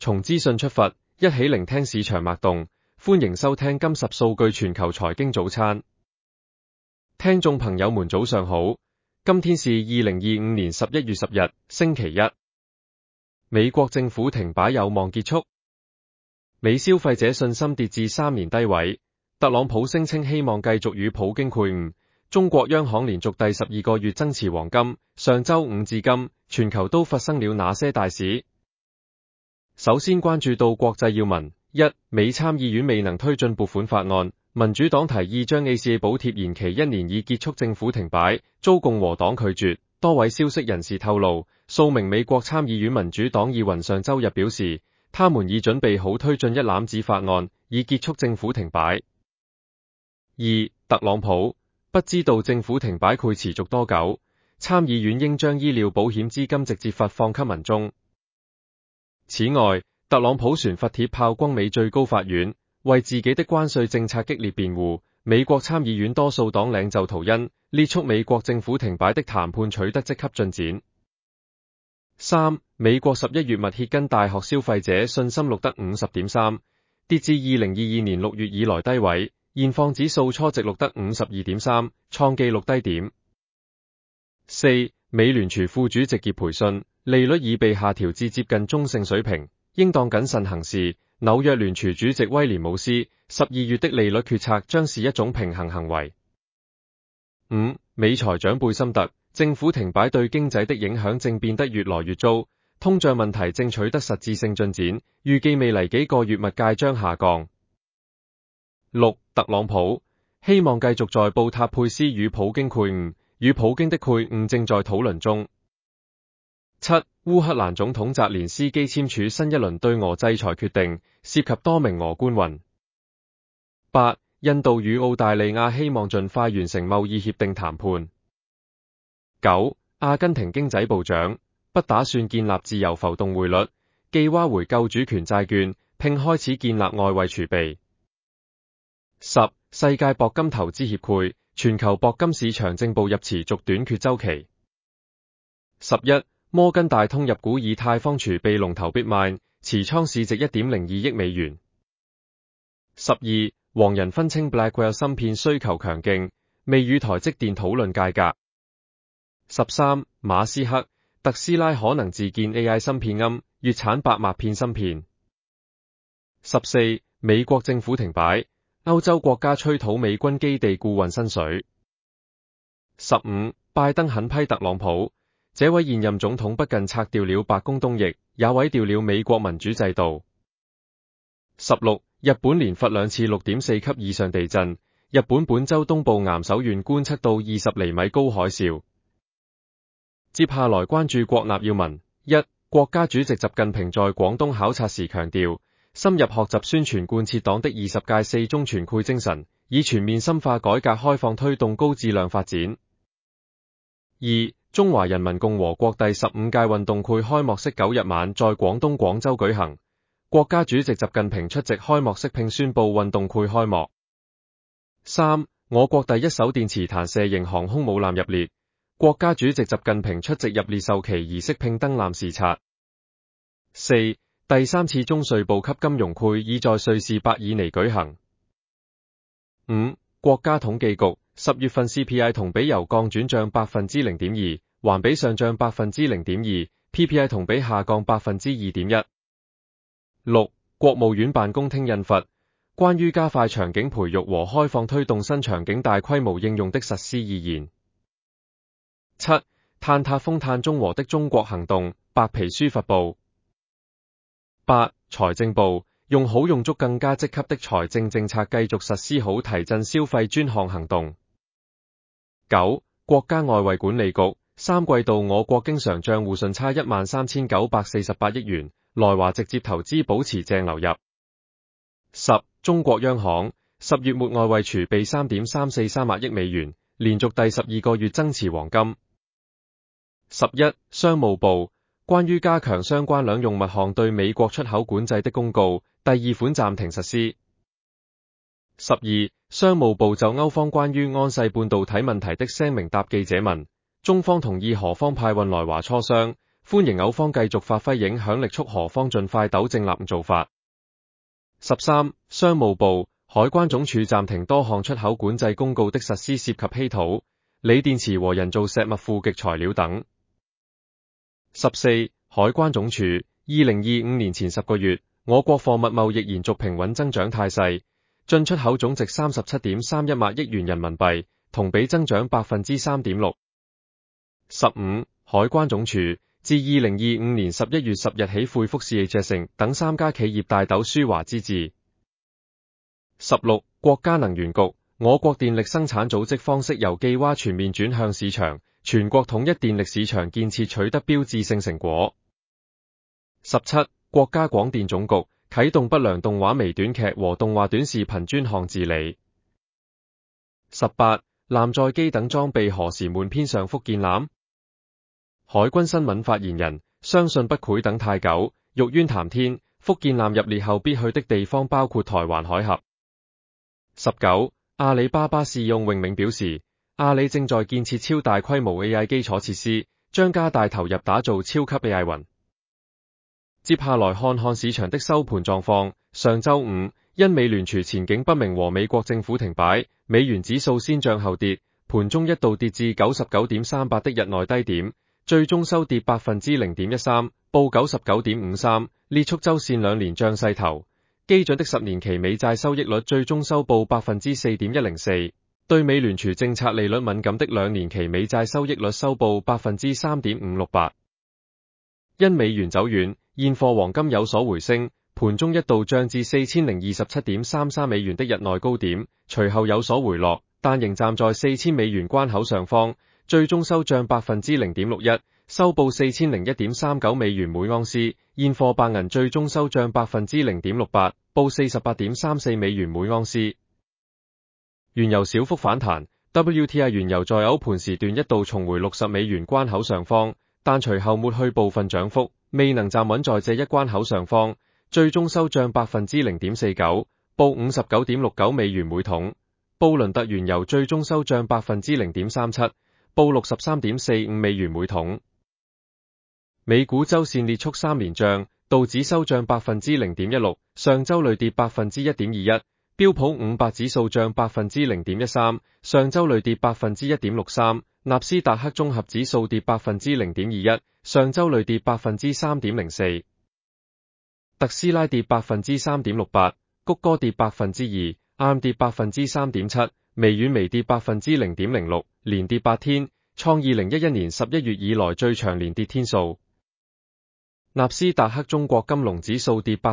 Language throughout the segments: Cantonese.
從資訊出發，一起聆聽市場脈動。歡迎收聽今十數據全球財經早餐。聽眾朋友們早上好，今天是2025年11月10日，星期一。美國政府停擺有望結束，美消費者信心跌至3年低位。特朗普聲稱希望繼續與普京會晤。中國央行連續第12個月增持黃金。上周五至今，全球都發生了哪些大事？首先關注到國際要聞。一、美參議院未能推進撥款法案，民主黨提議將 ACA 補貼延期1年以結束政府停擺，遭共和黨拒絕。多位消息人士透露，數名美國參議院民主黨議員上周日表示，他們已準備好推進一攬子法案，以結束政府停擺。二、特朗普不知道政府停擺會持續多久，參議院應將醫療保險資金直接發放給民眾。此外，特朗普旋發鐵炮轟美最高法院，為自己的關稅政策激烈辯護。美國參議院多數黨領袖圖恩列促美國政府停擺的談判取得積極進展。三、美國11月密歇根大學消費者信心錄得 50.3， 跌至2022年6月以來低位，現況指數初值錄得 52.3， 創紀錄低點。四、美聯儲副主席傑培信，利率已被下調至接近中性水平，應當謹慎行事。紐約聯儲主席威廉姆斯12月的利率決策將是一種平衡行為。五、美財長貝森特，政府停擺對經濟的影響正變得越來越糟，通脹問題正取得實質性進展，預計未來幾個月物價將下降。六、特朗普希望繼續在布塔佩斯與普京會晤，與普京的會晤正在討論中。七、烏克蘭總統澤連斯基簽署新一輪對俄制裁決定，涉及多名俄官員。八、印度與澳大利亞希望盡快完成貿易協定談判。九、阿根廷經濟部長不打算建立自由浮動匯率，既挖回救主權債券，並開始建立外匯儲備。十、世界鉑金投資協會，全球鉑金市場正步入持續短缺週期。11、摩根大通入股以太坊儲備龍頭 Bitmain， 持倉市值 1.02 億美元。12、黃仁勳稱 Blackwell 芯片需求強勁，未與台積電討論價格。13、馬斯克，特斯拉可能自建 AI 芯片龕，月產8萬片芯片。14、美國政府停擺，歐洲國家催討美軍基地顧運薪水。15、拜登狠批特朗普，這位現任總統不僅拆掉了白宮東翼，也毀掉了美國民主制度。16、日本連發2次6.4級以上地震，日本本州東部岩手縣觀測到20厘米高海嘯。接下來關注國內要聞。一、國家主席習近平在廣東考察時強調，深入學習宣傳貫徹黨的20屆四中全會精神，以全面深化改革開放推動高質量發展。二、中華人民共和國第15屆運動會開幕式9日晚在廣東廣州舉行，國家主席習近平出席開幕式並宣布運動會開幕。三、我國第一艘電磁彈射型航空母艦入列，國家主席習近平出席入列授旗儀式並登艦視察。四、第3次中瑞部級金融會議在瑞士伯爾尼舉行。五、國家統計局10月份 CPI 同比由降轉漲 0.2%， 環比上漲 0.2%， PPI 同比下降 2.1%。六、國務院辦公廳印發關於加快場景培育和開放推動新場景大規模應用的實施意見。七、碳達峰碳中和的中國行動白皮書發布。八、財政部用好用足更加積極的財政政策繼續實施好提振消費專項行動。九、國家外匯管理局3季度我國經常賬戶順差13,948億元，來華直接投資保持淨流入。十、中國央行10月末外匯儲備3.343萬億美元，連續第12個月增持黃金。11、商務部關於加強相關兩用物項對美國出口管制的公告第2款暫停實施。12、商務部就歐方關於安世半導體問題的聲明答記者問，中方同意何方派運來華磋商， 歡迎歐方繼續發揮影響力，促俄方盡快糾正濫做法。13. 商務部、海關總署暫停多項出口管制公告的實施，涉及稀土、鋰電池和人造石墨負極材料等。14. 海關總署2025年前10個月，我國貨物貿易延續平穩增長態勢，進出口總值 37.31 萬億元人民幣，同比增長 3.6%。15. 海關總署自2025年11月10日起恢復 CHS 等3家企業大豆輸華資質。16. 國家能源局、我國電力生產組織方式由記挖全面轉向市場，全國統一電力市場建設取得標誌性成果。17. 國家廣電總局啟動不良動畫微短劇和動畫短視頻專項治理。18. 艦載機等裝備何時瞞偏向福建艦？海軍新聞發言人相信不會等太久，欲冤談天，福建艦入列後必去的地方包括台灣海峽。19. 阿里巴巴 CEO 榮明表示，阿里正在建設超大規模 AI 基礎設施，將加大投入打造超級 AI 雲。接下來看看市場的收盤狀況。上周五，因美聯儲前景不明和美國政府停擺，美元指數先漲後跌，盤中一度跌至 99.38 的日內低點，最終收跌 0.13%， 報 99.53， 列出周線兩連漲勢頭。基準的10年期美債收益率最終收報 4.104%， 對美聯儲政策利率敏感的2年期美債收益率收報 3.568%。因美元走軟，現貨黃金有所回升，盤中一度漲至 4027.33 美元的日內高點，隨後有所回落，但仍站在4000美元關口上方，最終收漲 0.61%， 收報 4001.39 美元每盎司。現貨白銀最終收漲 0.68%， 報 48.34 美元每盎司。原油小幅反彈， WTI 原油在歐盤時段一度重回60美元關口上方，但隨後抹去部分漲幅，未能站穩在這一關口上方，最終收漲 0.49%， 報 59.69 美元每桶。布倫特原油最終收漲 0.37%， 報 63.45 美元每桶。美股周線列速3連漲，道指收漲 0.16%， 上周累跌 1.21%， 標普500指數漲 0.13%， 上周累跌 1.63%， 納斯達克綜合指數跌 0.21%， 上周累跌 3.04%。特斯拉跌 3.68%， 谷歌跌 2%， ARM 跌 3.7%， 微軟微跌 0.06%， 連跌8天，創2011年11月以來最長連跌天數。納斯達克中國金龍指數跌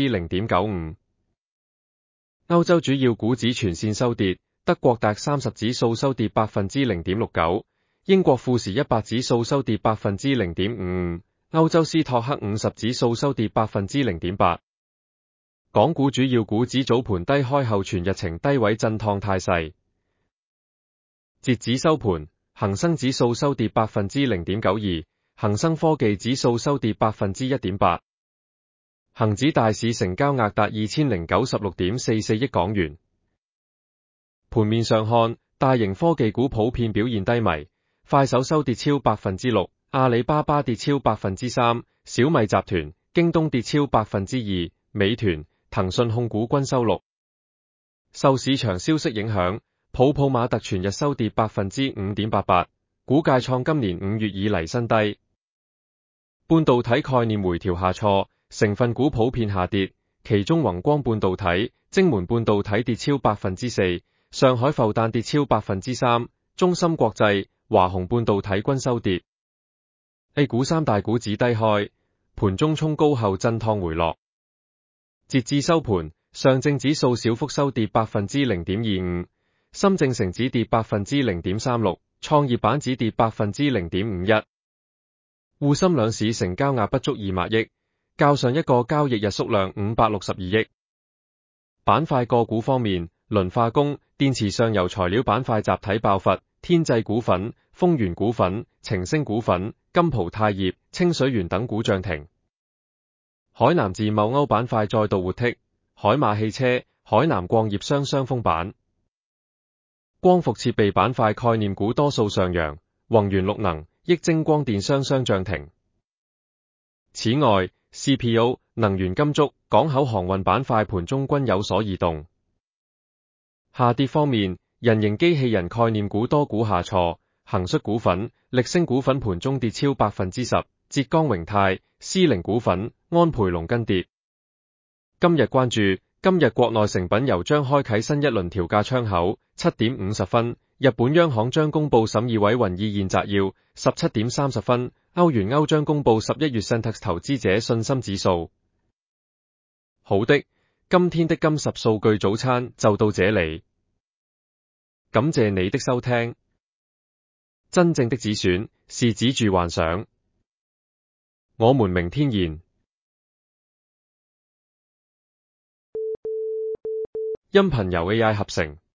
0.95%。歐洲主要股指全線收跌，德國DAX 30指數收跌 0.69%， 英國富時100指數收跌 0.55%， 歐洲斯托克50指數收跌 0.8%。港股主要股指早盤低開後全日呈低位震盪態勢。截止收盤，恒生指數收跌 0.92%， 恒生科技指數收跌 1.8%。恒指大市成交額達 2096.44 億港元。盤面上看，大型科技股普遍表現低迷，快手收跌超 6%， 阿里巴巴跌超 3%， 小米集團、京東跌超 2%， 美團、騰訊控股均收錄。受市場消息影響，泡泡瑪特全日收跌 5.88%， 股價創今年5月以嚟新低。半導體概念回調下挫，成分股普遍下跌，其中宏光半導體、晶門半導體跌超 4%， 上海復旦跌超 3%， 中芯國際、華虹半導體均收跌。A 股三大股指低開，盤中衝高後震盪回落。截至收盤，上證指數小幅收跌 0.25%， 深證成指跌 0.36%， 創業板指跌 0.51%。滬深兩市成交額不足2萬億，較上一個交易日縮量562億。板塊個股方面，磷化工、電池上游材料板塊集體爆發，天際股份、豐源股份、晴星股份、金蒲鈦業、清水源等股漲停。海南自貿歐板塊再度活剔，海馬汽車、海南礦業雙封板。光伏設備板塊概念股多數上揚，宏源綠能、益晶光電雙漲停。 此外 ，CPO、能源金屬、港口航運板塊盤中均有所異動。下跌方面，人形機器人概念股多股下挫，恒率股份、力星股份盤中跌超10%，浙江榮泰、思凌股份、安培龍跟跌。今日關注，今日國內成品油將開啟新一輪調價窗口，7:50，日本央行將公布審議委員意見摘要，17:30，歐元歐將公布11月 Centex 投資者信心指數。好的，今天的金10數據早餐就到這裏，感謝你的收聽。真正的止損是止住幻想。我們明天見。音頻由 AI 合成。